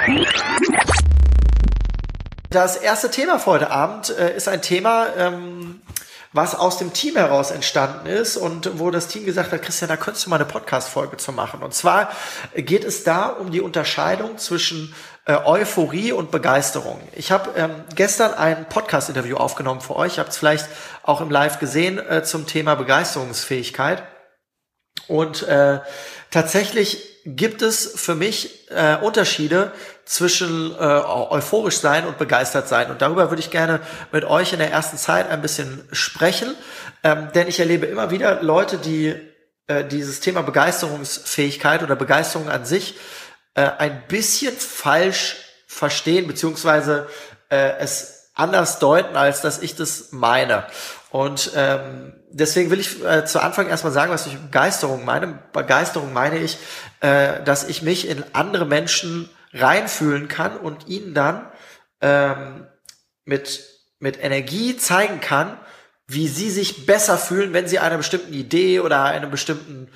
Das erste Thema für heute Abend ist ein Thema, was aus dem Team heraus entstanden ist und wo das Team gesagt hat, Christian, da könntest du mal eine Podcast-Folge zu machen. Und zwar geht es da um die Unterscheidung zwischen Euphorie und Begeisterung. Ich habe gestern ein Podcast-Interview aufgenommen für euch. Ihr habt es vielleicht auch im Live gesehen zum Thema Begeisterungsfähigkeit. Und tatsächlich gibt es für mich Unterschiede zwischen euphorisch sein und begeistert sein. Und darüber würde ich gerne mit euch in der ersten Zeit ein bisschen sprechen. Denn ich erlebe immer wieder Leute, die dieses Thema Begeisterungsfähigkeit oder Begeisterung an sich ein bisschen falsch verstehen, beziehungsweise es anders deuten, als dass ich das meine. Und deswegen will ich zu Anfang erstmal sagen, was ich mit Begeisterung meine. Begeisterung meine ich, dass ich mich in andere Menschen reinfühlen kann und ihnen dann mit Energie zeigen kann, wie sie sich besser fühlen, wenn sie einer bestimmten Idee oder einem bestimmten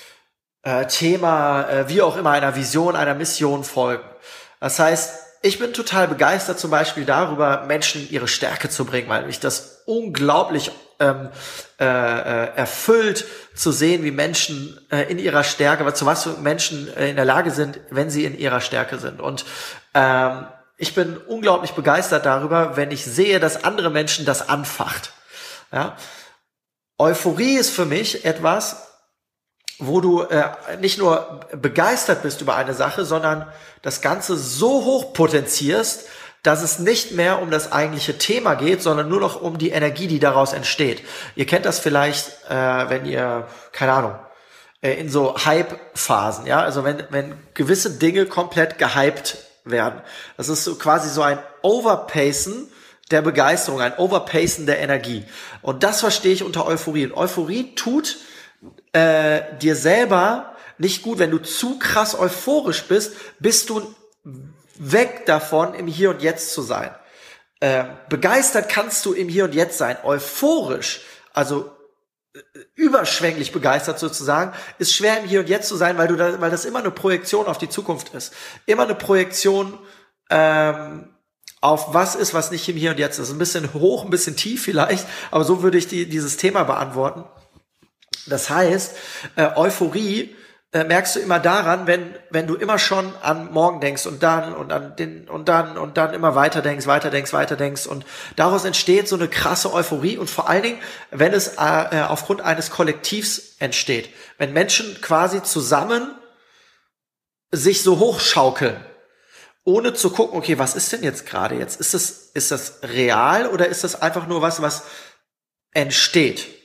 Thema, wie auch immer, einer Vision, einer Mission folgen. Das heißt, ich bin total begeistert zum Beispiel darüber, Menschen in ihre Stärke zu bringen, weil mich das unglaublich erfüllt zu sehen, wie Menschen in ihrer Stärke, zu was Menschen in der Lage sind, wenn sie in ihrer Stärke sind. Und ich bin unglaublich begeistert darüber, wenn ich sehe, dass andere Menschen das anfacht. Ja? Euphorie ist für mich etwas, wo du nicht nur begeistert bist über eine Sache, sondern das Ganze so hoch potenzierst, dass es nicht mehr um das eigentliche Thema geht, sondern nur noch um die Energie, die daraus entsteht. Ihr kennt das vielleicht, wenn ihr, keine Ahnung, in so Hype-Phasen, ja, also wenn gewisse Dinge komplett gehypt werden. Das ist so quasi so ein Overpacen der Begeisterung, ein Overpacen der Energie. Und das verstehe ich unter Euphorie. Und Euphorie tut dir selber nicht gut. Wenn du zu krass euphorisch bist du weg davon, im Hier und Jetzt zu sein. Begeistert kannst du im Hier und Jetzt sein. Euphorisch, also überschwänglich begeistert sozusagen, ist schwer im Hier und Jetzt zu sein, weil das immer eine Projektion auf die Zukunft ist. Immer eine Projektion auf was ist, was nicht im Hier und Jetzt ist. Ein bisschen hoch, ein bisschen tief vielleicht, aber so würde ich dieses Thema beantworten. Das heißt, Euphorie merkst du immer daran, wenn du immer schon an morgen denkst und dann immer weiter denkst und daraus entsteht so eine krasse Euphorie und vor allen Dingen, wenn es aufgrund eines Kollektivs entsteht, wenn Menschen quasi zusammen sich so hochschaukeln, ohne zu gucken, okay, was ist denn jetzt gerade jetzt? Ist das real oder ist das einfach nur was entsteht?